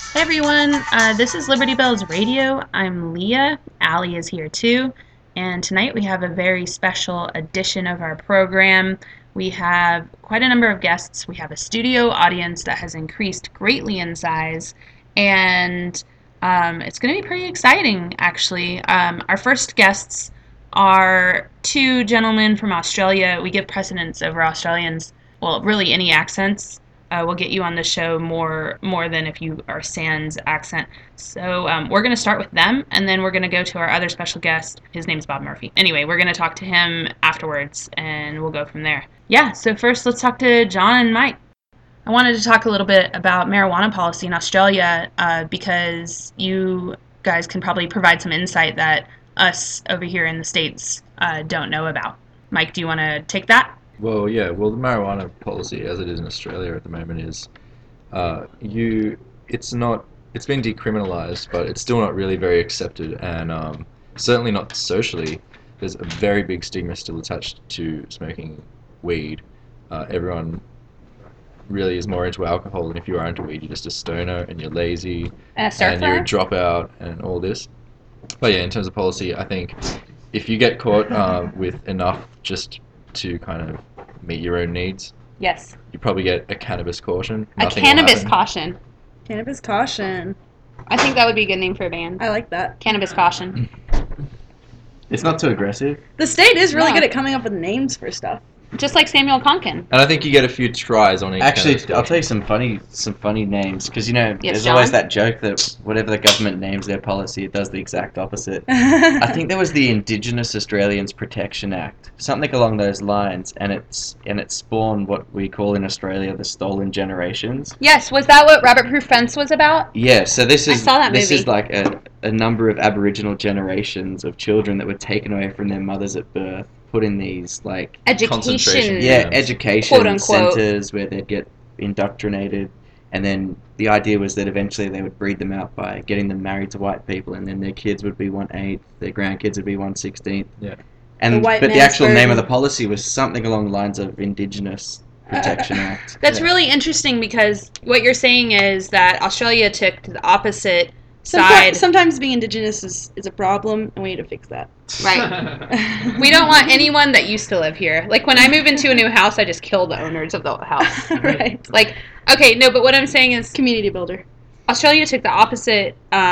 Hey everyone, this is Liberty Bells Radio. I'm Leah. Allie is here too. And tonight we have a very special edition of our program. We have quite a number of guests. We have a studio audience that has increased greatly in size. And it's going to be pretty exciting, actually. Our first guests are two gentlemen from Australia. We give precedence over Australians, well, really any accents. Will get you on the show more than if you are sans accent. So we're going to start with them, and then we're going to go to our other special guest. His name's Bob Murphy. Anyway, we're going to talk to him afterwards, and we'll go from there. Yeah, so first let's talk to John and Mike. I wanted to talk a little bit about marijuana policy in Australia because you guys can probably provide some insight that us over here in the States don't know about. Mike, do you want to take that? Well, yeah. Well, the marijuana policy, as it is in Australia at the moment, is it's not. It's been decriminalised, but it's still not really very accepted, and certainly not socially. There's a very big stigma still attached to smoking weed. Everyone really is more into alcohol, and if you are into weed, you're just a stoner, and you're lazy, and you're a dropout, and all this. But yeah, in terms of policy, I think if you get caught with enough just to kind of meet your own needs, Yes. you probably get a cannabis caution. A Nothing will cannabis happen. caution. Cannabis caution. I think that would be a good name for a band. I like that. Cannabis caution. It's not too aggressive. The state is really No. good at coming up with names for stuff. Just like Samuel Konkin. And I think you get a few tries on each Actually, cannabis I'll caution. tell you some funny names because Yes, there's John? always that joke that whatever the government names their policy, it does the exact opposite. I think there was the Indigenous Australians Protection Act, something along those lines, and it spawned what we call in Australia the stolen generations. Yes, was that what Robert Proof Fence was about? Yeah, so this I is saw that this movie. is like a number of Aboriginal generations of children that were taken away from their mothers at birth, put in these like Concentration Education. yeah, camps. education Quote, unquote. centers where they'd get indoctrinated, and then the idea was that eventually they would breed them out by getting them married to white people, and then their kids would be 1/8, their grandkids would be 1/16. Yeah. And The white but the man's actual name of the version. policy was something along the lines of Indigenous Protection Act. That's Yeah. really interesting because what you're saying is that Australia took the opposite Sometimes, side. sometimes being indigenous is a problem, and we need to fix that. Right. We don't want anyone that used to live here. Like when I move into a new house, I just kill the owners of the house. Right. Like, okay, no, but what I'm saying is Community builder. Australia took the opposite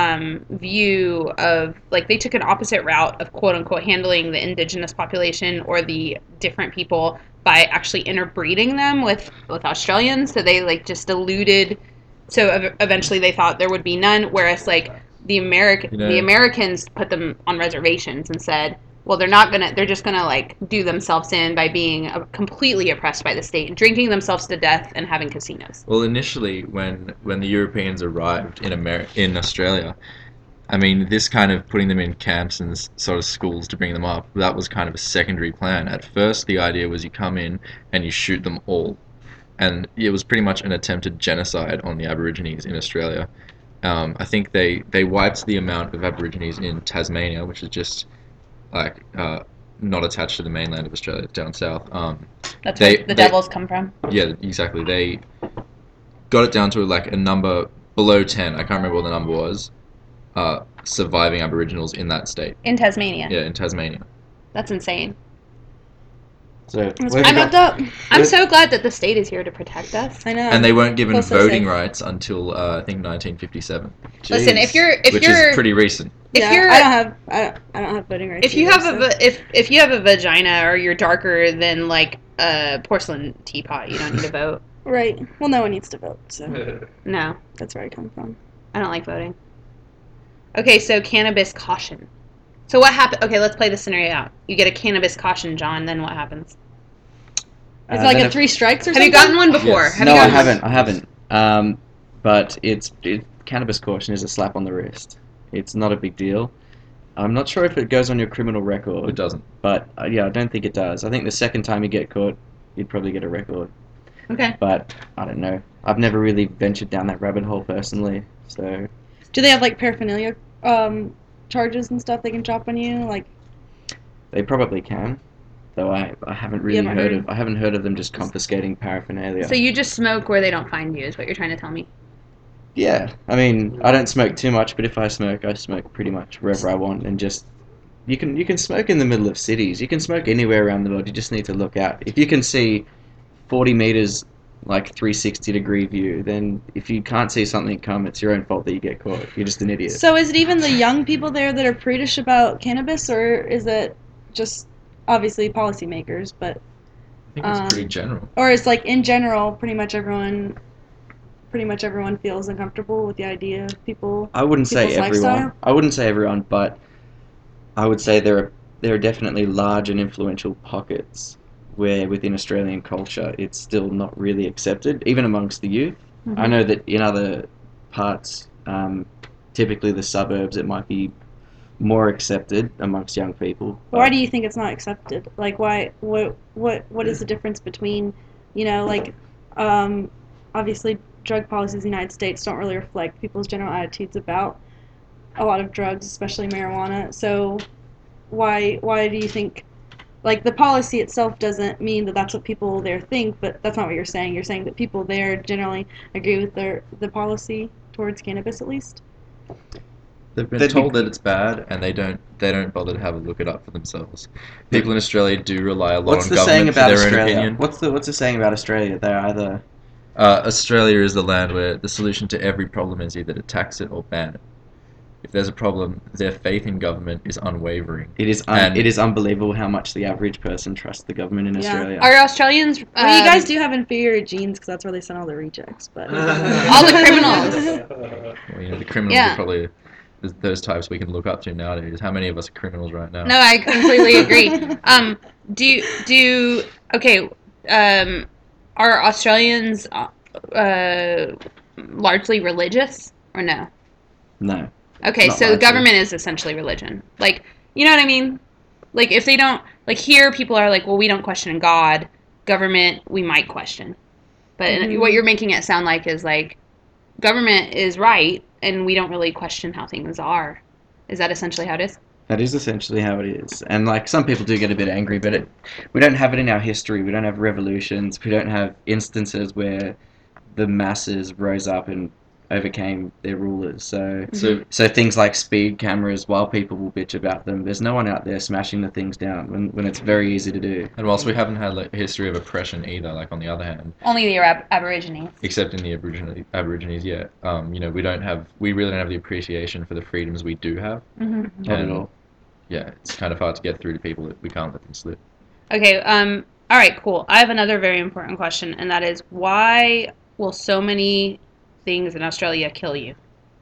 view of, like, they took an opposite route of quote unquote handling the indigenous population or the different people by actually interbreeding them with Australians. So they like just diluted. So eventually they thought there would be none. Whereas like the Americans put them on reservations and said, well, they're just gonna like do themselves in by being completely oppressed by the state, drinking themselves to death and having casinos. Well, initially, when the Europeans arrived in Australia, I mean, this kind of putting them in camps and sort of schools to bring them up, that was kind of a secondary plan. At first, the idea was you come in and you shoot them all. And it was pretty much an attempted genocide on the Aborigines in Australia. I think they wiped the amount of Aborigines in Tasmania, which is just like not attached to the mainland of Australia, down south. That's They- where the they- devils come from. Yeah, exactly. They got it down to like a number below 10. I can't remember what the number was. Surviving Aboriginals in that state. In Tasmania. Yeah, in Tasmania. That's insane. So That's where pretty have you fucked got- up. I'm so glad that the state is here to protect us. I know. And they weren't given Feel so voting safe. rights until I think 1957, Listen, Jeez. if which you're is pretty recent. if Yeah, you're I don't have voting rights. if you either, have so. if you have a vagina or you're darker than like a porcelain teapot, you don't need to vote. Right. Well, no one needs to vote, so No, that's where I come from. I don't like voting. Okay, so cannabis caution. So what happened? Okay, let's play the scenario out. You get a cannabis caution, John. Then what happens? It's like then a if- 3 strikes or Have something. you gotten one before? Yes. Have No, you I gotten one? haven't. But cannabis caution is a slap on the wrist. It's not a big deal. I'm not sure if it goes on your criminal record. It doesn't. But yeah, I don't think it does. I think the second time you get caught, you'd probably get a record. Okay. But I don't know. I've never really ventured down that rabbit hole personally. So Do they have like paraphernalia charges and stuff they can drop on you? Like, they probably can. Though I haven't really haven't heard heard? of I haven't heard of them just confiscating paraphernalia. So you just smoke where they don't find you, is what you're trying to tell me. Yeah, I mean, I don't smoke too much, but if I smoke pretty much wherever I want, and just you can smoke in the middle of cities. You can smoke anywhere around the world. You just need to look out. If you can see 40 meters, like 360-degree view, then if you can't see something come, it's your own fault that you get caught. You're just an idiot. So is it even the young people there that are prudish about cannabis, or is it just obviously policymakers? But I think it's pretty general. or is like in general, pretty much everyone feels uncomfortable with the idea of people. I wouldn't say people's everyone. lifestyle? I wouldn't say everyone, but I would say there are definitely large and influential pockets where within Australian culture it's still not really accepted, even amongst the youth. Mm-hmm. I know that in other parts, typically the suburbs, it might be more accepted amongst young people. Why do you think it's not accepted? Like, why? What is the difference between, like, obviously drug policies in the United States don't really reflect people's general attitudes about a lot of drugs, especially marijuana. So, why do you think, like, the policy itself doesn't mean that that's what people there think, but that's not what you're saying. You're saying that people there generally agree with the policy towards cannabis, at least. They've been They'd be- told that it's bad, and they don't bother to have a look it up for themselves. People in Australia do rely a lot What's on the saying government for about their own Australia? opinion. What's the saying about Australia? They're either Australia is the land where the solution to every problem is either to tax it or ban it. If there's a problem, their faith in government is unwavering. it is And- it is unbelievable how much the average person trusts the government in Yeah. Australia. Are Australians? Well, you guys do have inferior genes because that's where they send all the rejects. But All the criminals. Well, the criminals Yeah. are probably those types we can look up to nowadays. How many of us are criminals right now? No, I completely agree. Okay. Are Australians largely religious or no? No. Okay, Not so the largely. government is essentially religion. Like, you know what I mean? Like, if they don't, like, here people are like, well, we don't question God. Government, we might question. But Mhm. what you're making it sound like is like, government is right, and we don't really question how things are. Is that essentially how it is? That is essentially how it is. And like some people do get a bit angry, but we don't have it in our history. We don't have revolutions. We don't have instances where the masses rose up and overcame their rulers. So things like speed cameras, while people will bitch about them, there's no one out there smashing the things down when it's very easy to do. And whilst we haven't had like, a history of oppression either, like on the other hand, Only the Aborigines. except in the Aborigines, yeah, we really don't have the appreciation for the freedoms we do have. Mm-hmm. Not at And, all. Yeah, it's kind of hard to get through to people that we can't let them slip. Okay, all right, cool. I have another very important question, and that is, why will so many things in Australia kill you?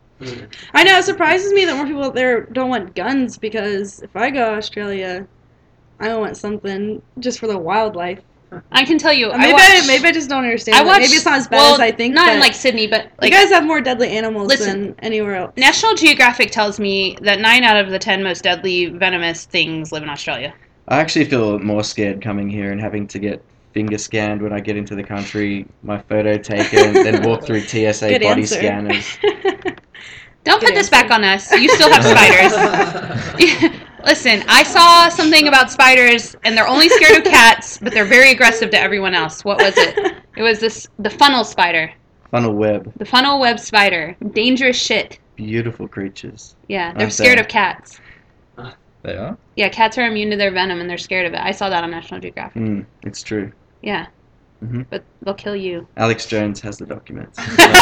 I know, it surprises me that more people there don't want guns, because if I go to Australia, I want something just for the wildlife. I can tell you, Maybe I just don't understand. I it. watched, Maybe it's not as bad well, as I think. not but in like Sydney, but you like guys have more deadly animals Listen. than anywhere else. National Geographic tells me that 9 out of the 10 most deadly venomous things live in Australia. I actually feel more scared coming here and having to get finger scanned when I get into the country, my photo taken, then walk through TSA Good body answer. scanners. Don't Good put this answer. back on us. You still have spiders. Listen, I saw something about spiders, and they're only scared of cats, but they're very aggressive to everyone else. What was it? It was the funnel spider. Funnel web. The funnel web spider. Dangerous shit. Beautiful creatures. Yeah, they're Aren't scared they? of cats. They are? Yeah, cats are immune to their venom, and they're scared of it. I saw that on National Geographic. It's true. Yeah. Mhm. But they'll kill you. Alex Jones has the documents.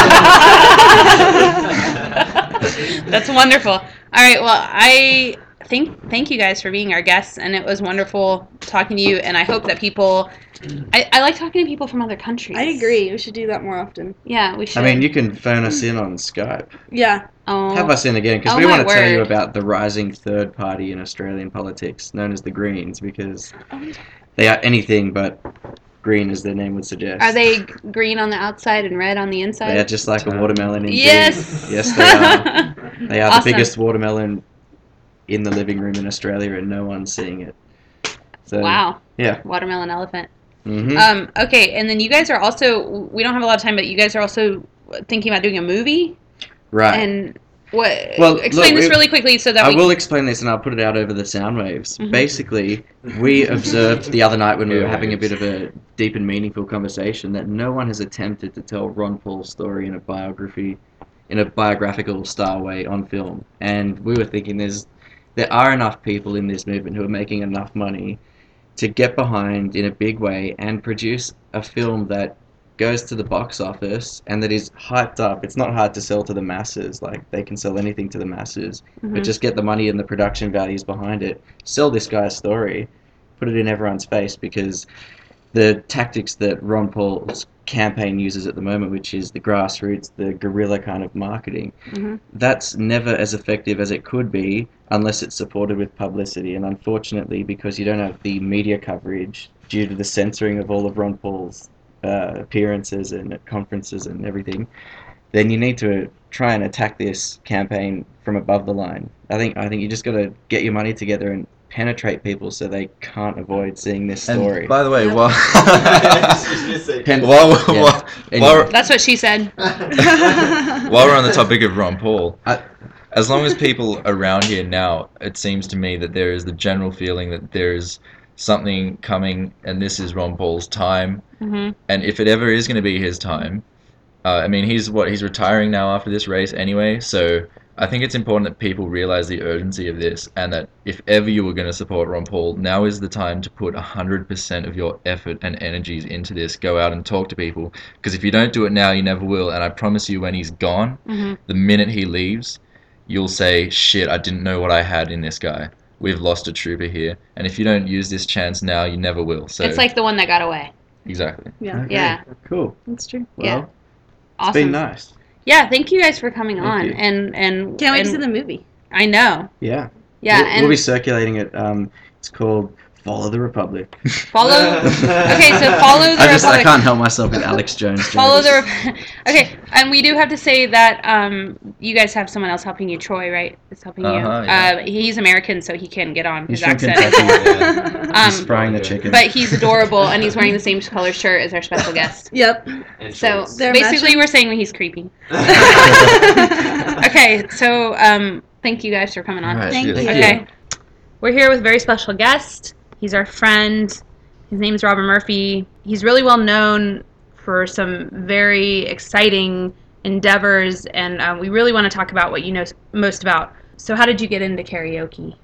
That's wonderful. All right, well, I thank you guys for being our guests, and it was wonderful talking to you, and I hope that people... I like talking to people from other countries. I agree. We should do that more often. Yeah, we should. I mean, you can phone us in on Skype. Yeah. Oh, Have us in again, because Oh, we my want to tell you word. about the rising third party in Australian politics, known as the Greens, because they are anything but green, as their name would suggest. Are they green on the outside and red on the inside? They are just like a watermelon indeed. Yes. Yes, they are. They are Awesome. the biggest watermelon in the living room in Australia, and no one's seeing it. So, Wow. Yeah. Watermelon elephant. hmm Okay, and then you guys are also, we don't have a lot of time, but you guys are also thinking about doing a movie? Right. And what, Well, explain look, this we- really quickly so that I we will explain this, and I'll put it out over the sound waves. Mhm. Basically, we observed the other night when we were having a bit of a deep and meaningful conversation that no one has attempted to tell Ron Paul's story in a biography in a biographical style way on film. And we were thinking there are enough people in this movement who are making enough money to get behind in a big way and produce a film that goes to the box office and that is hyped up. It's not hard to sell to the masses. Like, they can sell anything to the masses, but just get the money and the production values behind it. Sell this guy's story, put it in everyone's face, because the tactics that Ron Paul's campaign uses at the moment, which is the grassroots, the guerrilla kind of marketing, that's never as effective as it could be unless it's supported with publicity. And unfortunately, because you don't have the media coverage due to the censoring of all of Ron Paul's appearances and at conferences and everything, then you need to try and attack this campaign from above the line. I think you just got to get your money together and penetrate people so they can't avoid seeing this story. And by the way, Yeah. while That's what she said. while we're on the topic of Ron Paul, as long as people around here now, it seems to me that there is the general feeling that there's something coming, and this is Ron Paul's time. And if it ever is going to be his time, I mean, he's retiring now after this race anyway, so I think it's important that people realize the urgency of this, and that if ever you were going to support Ron Paul, now is the time to put 100% of your effort and energies into this. Go out and talk to people, because if you don't do it now, you never will. And I promise you, when he's gone, the minute he leaves, you'll say, shit, I didn't know what I had in this guy. We've lost a trooper here. And if you don't use this chance now, you never will. So It's like the one that got away. Exactly. Yeah, Okay, Yeah. Cool. that's true. Well, Yeah. it's Awesome. been nice. Yeah, thank you guys for coming Thank on. you. And Can't wait to and see the movie. I know. Yeah. Yeah, We'll be circulating it. It's called Follow the Republic. follow. Okay, so follow the I Republic. can't help myself with Alex Jones. Follow jokes. the. Okay, and we do have to say that you guys have someone else helping you. Troy, right? Is helping you. Yeah. He's American, so he can get on He's his from accent. Kentucky. He's Um, frying the chicken. but he's adorable, and he's wearing the same color shirt as our special guest. Yep. So They're basically, we're saying that he's creepy. Okay, so thank you guys for coming on. All right, Thank cheers. you. Okay, we're here with a very special guest. He's our friend. His name is Robert Murphy. He's really well known for some very exciting endeavors, and we really want to talk about what you know most about. So how did you get into karaoke?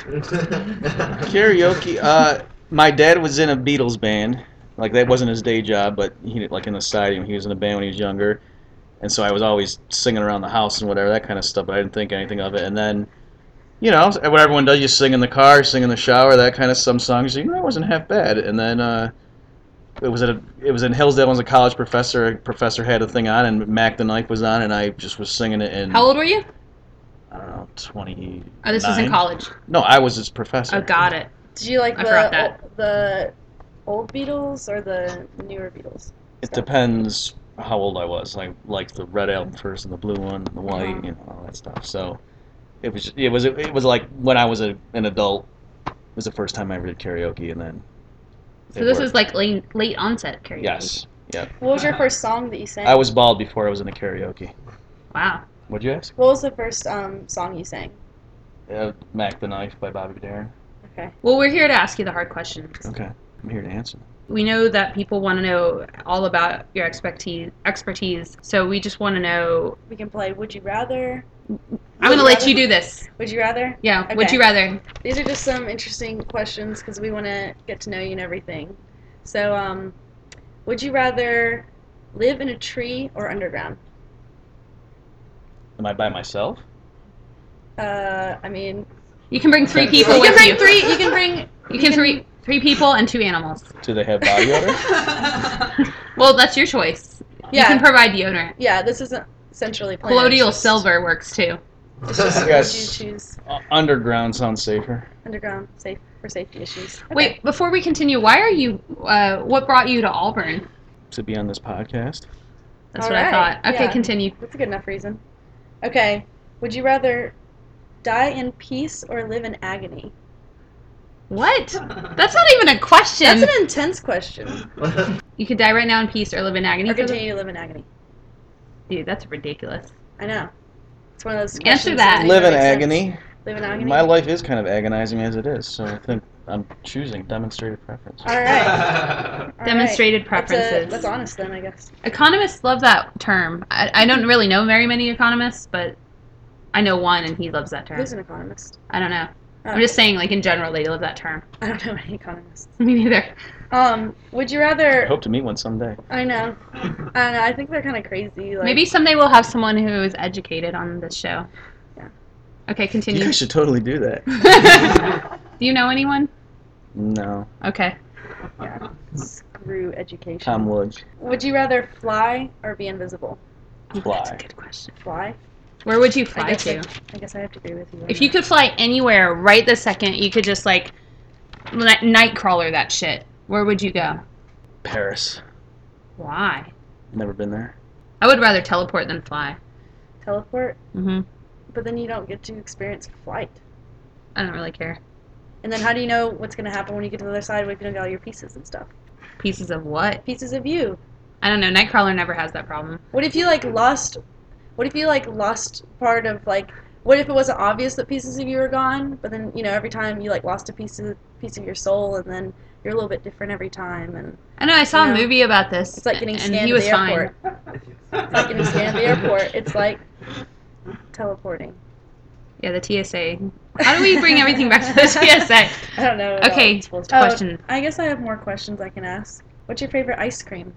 Karaoke. My dad was in a Beatles band. Like, that wasn't his day job, but he, like, in the stadium, he was in a band when he was younger. And so I was always singing around the house and whatever, that kind of stuff, but I didn't think anything of it. And then, you know, what everyone does, you sing in the car, sing in the shower, that kind of, some songs, you know, that wasn't half bad. And then it was in Hillsdale. I was a college professor. A professor had a thing on, and Mac the Knife was on, and I just was singing it in, How old were you? I don't know, 20. Oh, this was in college. No, I was his professor. Oh, got it. Did you like I forgot that. the old Beatles or the newer Beatles? It depends how old I was. Like the red album first and the blue one, and the white, you know, all that stuff. So it was like when I was an adult. It was the first time I ever did karaoke, and then. So this is like late onset karaoke. Yes. Yeah. What was your first song that you sang? I was bald before I was into karaoke. Wow. What'd you ask? What was the first song you sang? Mac the Knife by Bobby Darin. Okay. Well, we're here to ask you the hard questions. Okay, I'm here to answer. We know that people want to know all about your expertise, so we just want to know. We can play Would You Rather. I'm going to let you do this. Would you rather? Yeah, would Okay. you rather? These are just some interesting questions because we want to get to know you and everything. So, would you rather live in a tree or underground? Am I by myself? I mean, You can bring three people you with can you. bring three. You can bring. You can three people and two animals. Do they have body odor? Well, that's your choice. You Yeah. can provide deodorant. Yeah, this isn't essentially planned. Colloidal It's just- silver works too. It's just Yes. would you choose Underground sounds safer. underground for safety issues. Okay. Wait, before we continue, why are you? What brought you to Auburn? To be on this podcast. That's All what I right, thought. Okay, yeah. continue. That's a good enough reason. Okay. Would you rather die in peace or live in agony? What? That's not even a question. That's an intense question. You could die right now in peace or live in agony. Or continue to live in agony. Dude, that's ridiculous. I know. It's one of those Answer questions that. doesn't Live in make sense. agony. Live in agony? My life is kind of agonizing as it is, so I think I'm choosing demonstrated preference. All right. All Demonstrated right. preferences. That's honest then, I guess. Economists love that term. I don't really know very many economists, but I know one, and he loves that term. Who's an economist? I don't know. Oh. I'm just saying, like, in general, they love that term. I don't know any economists. Me neither. Would you I rather? hope to meet one someday. I know. I think they're kind of crazy. Like, Maybe someday we'll have someone who is educated on this show. Yeah. Okay, You continue. guys should totally do that. Do you know anyone? No. Okay. Yeah. Screw education. Tom Woods. Would you rather fly or be invisible? Fly. That's a good question. Fly. Where would you fly to? I guess I have to agree with you. on If you that. could fly anywhere right this second, you could just, like, nightcrawler that shit. Where would you go? Paris. Why? Never been there. I would rather teleport than fly. Teleport, Hmm. but then you don't get to experience flight. I don't really care. And then how do you know what's going to happen when you get to the other side? What if you don't get all your pieces and stuff? Pieces of what? Pieces of you. I don't know. Nightcrawler never has that problem. What if you lost? What if you lost part of What if it wasn't obvious that pieces of you were gone, but then every time you lost a piece of your soul, and then you're a little bit different every time, and I know. I saw Yeah. a movie about this. it's like getting and scanned he at was the fine. airport. It's like getting scanned at the airport. It's like teleporting. Yeah, the TSA. How do we bring everything back to the TSA? I don't know. what Okay, it's supposed to- question. I guess I have more questions I can ask. What's your favorite ice cream?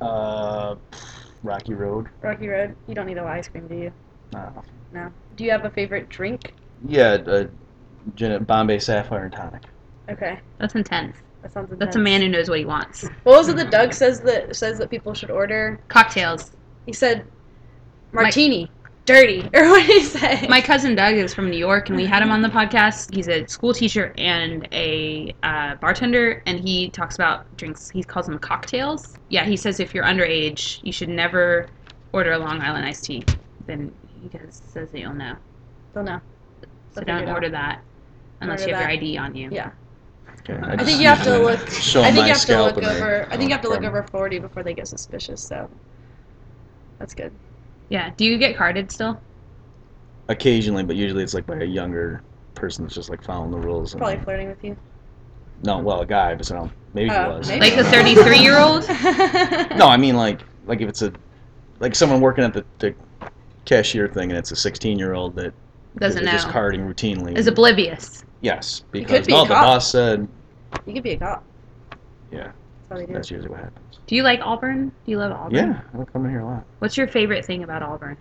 Rocky Road. Rocky Road. You don't need a ice cream, do you? No. No. Do you have a favorite drink? Yeah, Bombay Sapphire and Tonic. Okay, That's intense. that sounds intense. That's a man who knows what he wants. What was it that Doug says that people should order? Cocktails. He said martini, dirty, or what did he say? My cousin Doug is from New York, and we had him on the podcast. He's a school teacher and a bartender, and he talks about drinks. He calls them cocktails. Yeah, he says if you're underage, you should never order a Long Island iced tea. Then he says that you'll know. Don't know. So I'll don't figure it order out. that unless Order you have that. your ID on you. Yeah. Okay, I think you have to look. Show I think my you have to scalp look in there. over. I think you have to look From- over 40 before they get suspicious. So that's good. Yeah. Do you get carded still? Occasionally, but usually it's like by a younger person that's just like following the rules. And, Probably flirting with you. no, well, a guy, but so maybe he Oh, was. maybe. Like the 33-year-old? No, I mean like if it's someone working at the cashier thing and it's a 16-year-old that Doesn't they're just know. carding routinely. Is oblivious. Yes, could because be a no, the cop. boss said. You could be a cop. Yeah, That's how they do. that's usually what happens. Do you like Auburn? Do you love Auburn? Yeah, I come in here a lot. What's your favorite thing about Auburn?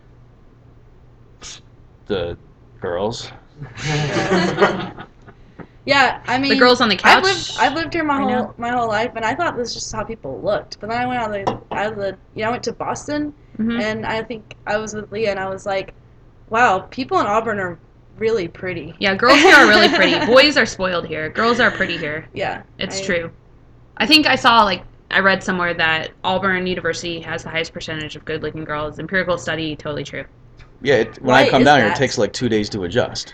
The girls. Yeah, I mean, The girls on the couch? I've lived here I know. my whole life, and I thought this was just how people looked. But then I went I went to Boston, Mhm. and I think I was with Leah, and I was like, wow, people in Auburn are really pretty. Yeah, girls here are really pretty. Boys are spoiled here. Girls are pretty here. Yeah, It's I- true. I think I read somewhere that Auburn University has the highest percentage of good-looking girls. Empirical study, totally true. Yeah, when Why I come is down here, it that? takes like 2 days to adjust.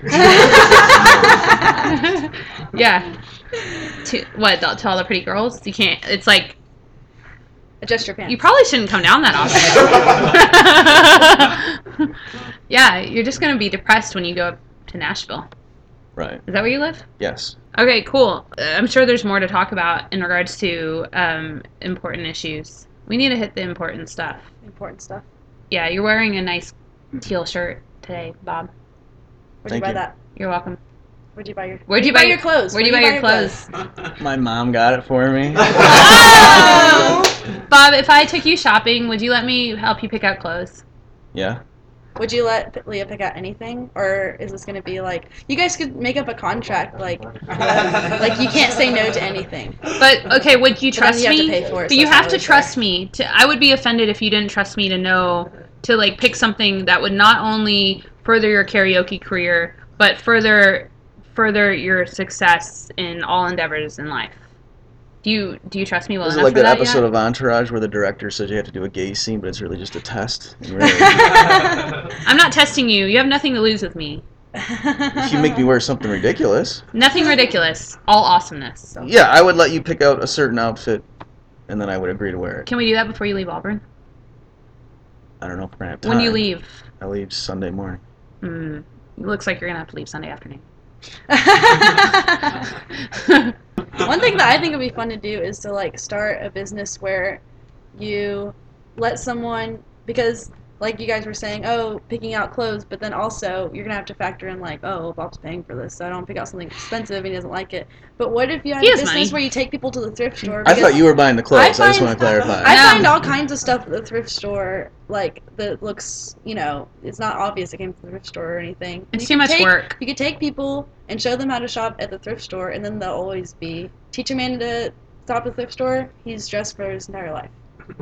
Yeah. To all the pretty girls? You can't. It's like Adjust your pants. you probably shouldn't come down that often. Yeah, you're just gonna be depressed when you go up to Nashville. Right. Is that where you live? Yes. Okay, cool. I'm sure there's more to talk about in regards to important issues. We need to hit the important stuff. Important stuff. Yeah, you're wearing a nice teal shirt today, Bob. Where'd Thank you buy you. that? You're welcome. Where'd you buy your? Where'd you buy your clothes? Where'd you buy your clothes? My mom got it for me. Oh! Bob, if I took you shopping, would you let me help you pick out clothes? Yeah. Would you let Leah pick out anything, or is this gonna be like you guys could make up a contract like you can't say no to anything? But okay, would you But then trust you have to me? pay for it, But so you it's have not to really trust me. I would be offended if you didn't trust me to know to like pick something that would not only further your karaoke career, but further your success in all endeavors in life. Do you trust me well Is it enough like for that that episode yet? of Entourage where the director says you have to do a gay scene, but it's really just a test? And really, I'm not testing you. You have nothing to lose with me. if you make me wear something ridiculous. Nothing ridiculous. All awesomeness. Yeah, I would let you pick out a certain outfit, and then I would agree to wear it. Can we do that before you leave Auburn? I don't know if we're gonna have time. When do you leave? I leave Sunday morning. It looks like you're gonna have to leave Sunday afternoon. One thing that I think would be fun to do is to like start a business where you let someone, because like you guys were saying, oh, picking out clothes, but then also you're gonna have to factor in like, oh, well, Bob's paying for this, so I don't pick out something expensive and he doesn't like it. But what if you had He a has business money. where you take people to the thrift store? I thought you were buying the clothes. I just find- want to clarify. I No. find all kinds of stuff at the thrift store, like that looks, it's not obvious it came from the thrift store or anything. It's You too could much take- work. You could take people and show them how to shop at the thrift store, and then they'll always teach a man to shop at the thrift store. He's dressed for his entire life.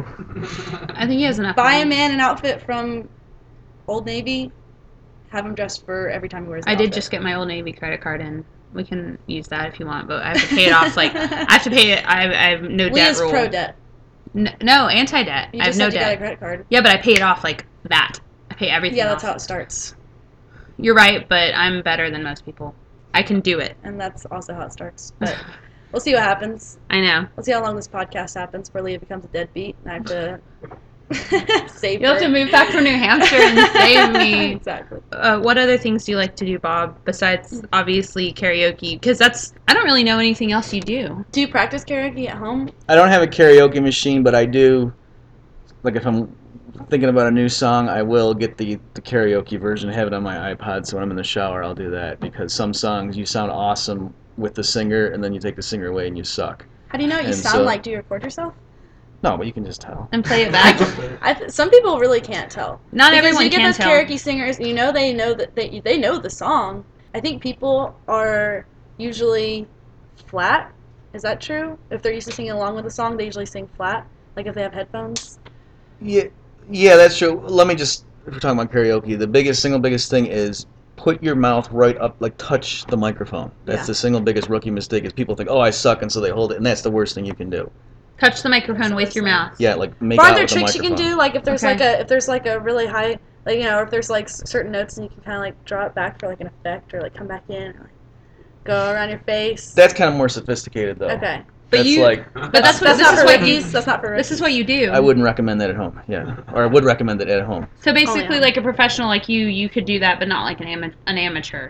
I think he has enough. Buy a money. man an outfit from Old Navy, have him dressed for every time he wears. The I did outfit. just get my Old Navy credit card in. We can use that if you want, but I have to pay it off. Like I have to pay it. I have no debt Leah's rule. pro debt. No, anti-debt. You I have just no have to get a debt. credit card. Yeah, but I pay it off like that. I pay everything Yeah, that's off. how it starts, You're right, but I'm better than most people. I can do it. and that's also how it starts. But we'll see what happens. I know. We'll see how long this podcast happens before Leah becomes a deadbeat, and I have to save You'll have her. to move back from New Hampshire and save me. Exactly. What other things do you like to do, Bob, besides obviously karaoke? Because I don't really know anything else you do. Do you practice karaoke at home? I don't have a karaoke machine, but I do. Like if I'm thinking about a new song, I will get the karaoke version, have it on my iPod, so when I'm in the shower, I'll do that. Because some songs you sound awesome with the singer, and then you take the singer away and you suck. How do you know what you And sound so- like? Do you record yourself? No, but you can just tell. And play it back? Some people really can't tell. Not Because everyone you get can those tell. karaoke singers, and they know that they know the song. I think people are usually flat. Is that true? If they're used to singing along with the song, they usually sing flat. Like if they have headphones. Yeah, that's true. Let me just, if we're talking about karaoke, the single biggest thing is put your mouth right up, like touch the microphone. That's Yeah. the single biggest rookie mistake is people think, oh, I suck, and so they hold it, and that's the worst thing you can do. Touch the microphone with your mouth. Yeah, like make But out are there with the tricks you microphone. can do? Like if there's Okay. like a really high, like or if there's like certain notes and you can kind of like draw it back for like an effect or like come back in, or, like go around your face. That's kind of more sophisticated, though. Okay. But That's you, like, but that's That's this not is for what rookies. you, That's not for rookies. this is what you do. I wouldn't recommend that at home. Yeah, or I would recommend it at home. So basically, yeah. like a professional like you could do that, but not like an amateur.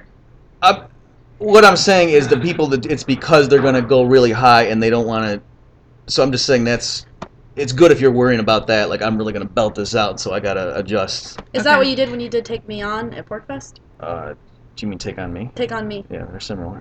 What I'm saying is the people that it's because they're going to go really high and they don't want to. So I'm just saying it's good if you're worrying about that. Like I'm really going to belt this out, so I got to adjust. Is that what you did when you did Take Me On at Porkfest? Do you mean Take on Me? Take on Me. Yeah, they're similar.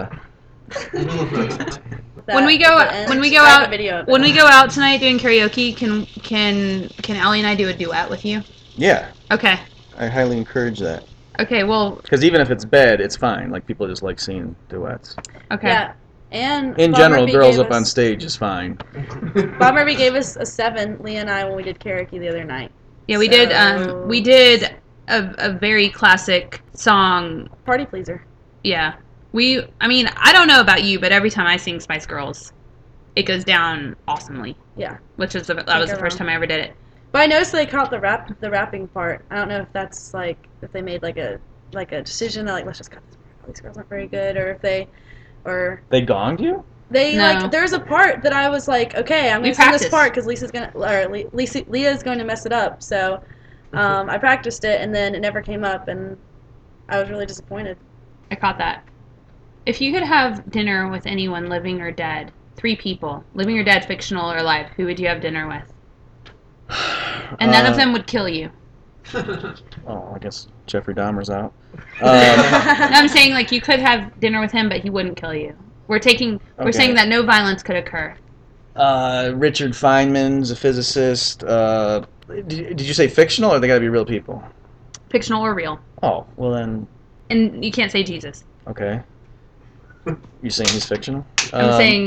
When we go out video of it. when we go out tonight doing karaoke, can Allie and I do a duet with you? Yeah, Okay. I highly encourage that. Okay. Well. Because even if it's bad, it's fine. Like people just like seeing duets. Okay. Yeah. And In Bob general, Murphy girls gave up on us- stage is fine. Bob Murphy gave us a 7, Leah and I, when we did karaoke the other night. Yeah, we So- did a very classic song. Party pleaser. Yeah. I mean, I don't know about you, but every time I sing Spice Girls, it goes down awesomely. Yeah. Which is that was Can't the go first wrong. time I ever did it. But I noticed they caught the rapping part. I don't know if that's like if they made like a decision that like let's just cut this part. These girls aren't very good, or if they They gonged you? They No. like there's a part that I was like, okay, I'm We gonna sing this practiced. part because Leah's going to mess it up. So I practiced it and then it never came up and I was really disappointed. I caught that. If you could have dinner with anyone, living or dead, 3 people, living or dead, fictional or alive, who would you have dinner with? And none of them would kill you. Oh, I guess Jeffrey Dahmer's out. No, I'm saying like you could have dinner with him, but he wouldn't kill you. We're Okay. saying that no violence could occur. Richard Feynman's a physicist. Did you say fictional or they gotta be real people? Fictional or real. Oh, well then, And you can't say Jesus. okay. You saying he's fictional? I'm saying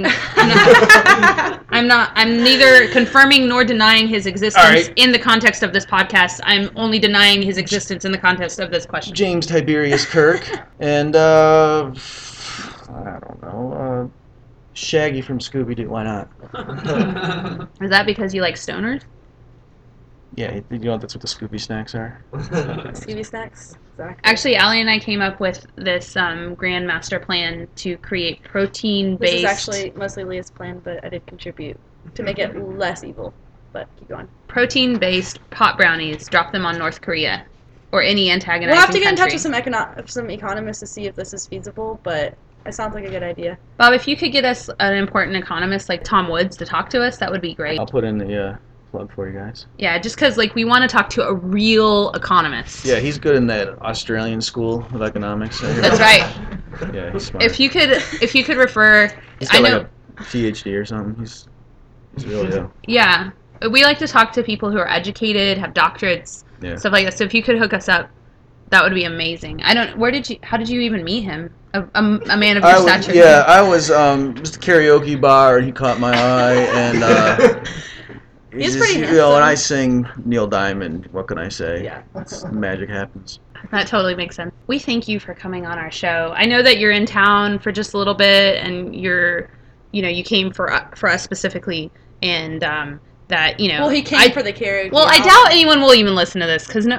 I'm neither confirming nor denying his existence All right. in the context of this podcast. I'm only denying his existence in the context of this question. James Tiberius Kirk and I don't know, Shaggy from Scooby Doo. Why not? Is that because you like stoners? Yeah, you know that's what the Scooby snacks are. Scooby snacks. Exactly. Actually, Allie and I came up with this grand master plan to create protein-based. This is actually mostly Leah's plan, but I did contribute to make it less evil. But keep going. protein-based pot brownies. Drop them on North Korea or any antagonizing We'll have to get in touch country. with some economists to see if this is feasible, but It sounds like a good idea. Bob, if you could get us an important economist like Tom Woods to talk to us, that would be great. I'll put in the plug for you guys. Yeah, just because like we want to talk to a real economist. Yeah, he's good in that Australian school of economics. That's right. Yeah, he's smart. If you could refer, He's I got know. like a PhD or something. He's really good. Yeah, we like to talk to people who are educated, have doctorates, Yeah. stuff like that. So if you could hook us up, that would be amazing. I don't. How did you even meet him? A man of your stature. I was just a karaoke bar, and he caught my eye, and He's just, pretty you know, and I handsome. sing Neil Diamond. What can I say? Yeah. Magic happens. That totally makes sense. We thank you for coming on our show. I know that you're in town for just a little bit, and you came for us specifically, and that Well, he came for the karaoke. Well, I doubt anyone will even listen to this because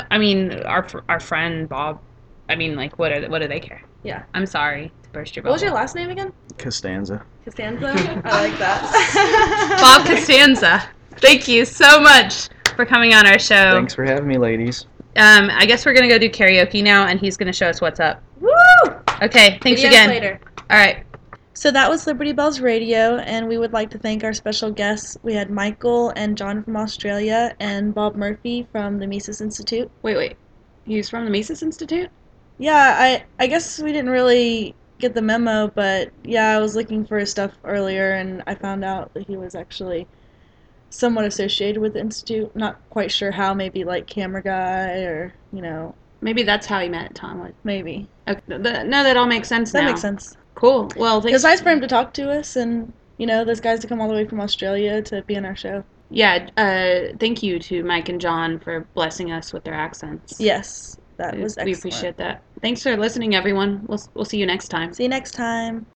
our friend Bob. I mean, like, what do they care? Yeah. I'm sorry to burst your What bubble. was your last name again? Costanza. Costanza? I like that. Bob Costanza. Thank you so much for coming on our show. Thanks for having me, ladies. I guess we're gonna go do karaoke now, and he's gonna show us what's up. Woo! Okay, thanks Videos again. later. All right. So that was Liberty Bells Radio, and we would like to thank our special guests. We had Michael and John from Australia, and Bob Murphy from the Mises Institute. Wait. He's from the Mises Institute? Yeah, I guess we didn't really get the memo, but yeah, I was looking for his stuff earlier, and I found out that he was actually somewhat associated with the Institute. Not quite sure how, maybe like camera guy or, Maybe that's how he met Tom Wood. maybe. Okay. No, that all makes sense That now. makes sense. Cool. Well, It thanks. was nice for him to talk to us, and, those guys to come all the way from Australia to be on our show. Yeah, thank you to Mike and John for blessing us with their accents. Yes, that was excellent. We appreciate that. Thanks for listening, everyone. We'll see you next time. See you next time.